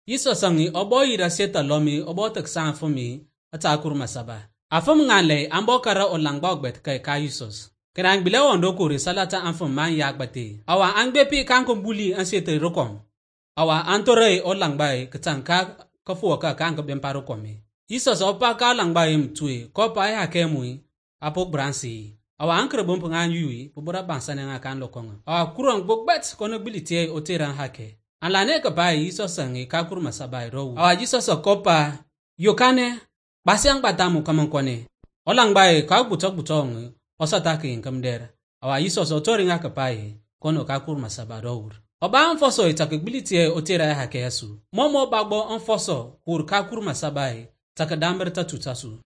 Yiso sangi obo ira seta lomi obo tak san fumi ata kurma saba. Afum ngale ambo kara olangba ogbet kai ka Yisos. Kerang bile wondo kuri salata anfum man yagbate. Awa angbepi kanko buli ansete rokom. Awa antore olangba ketanka kafuoka kanko bemparo komi. Yisos opa ka langba mtue kopa ya kemui apok bransi. Awa ankre bompo ngan yui pobora bansane nga kan lokonga. Awa kurang bogbet kono bilitie oteran hake. Alane ka bai Yisos sangi ka kurma sabai rowu. Awa Yisos kopa yokane basyang batamu kamankone. Olang bai ka butok butong osatake inkamdera. Awa Yisos otori nga ka bai kono ka kurma sabai rowu. Oba anfoso itakbilitie otera hake yasu. Momo bagbo anfoso kur ka kurma sabai takadamber tatasu.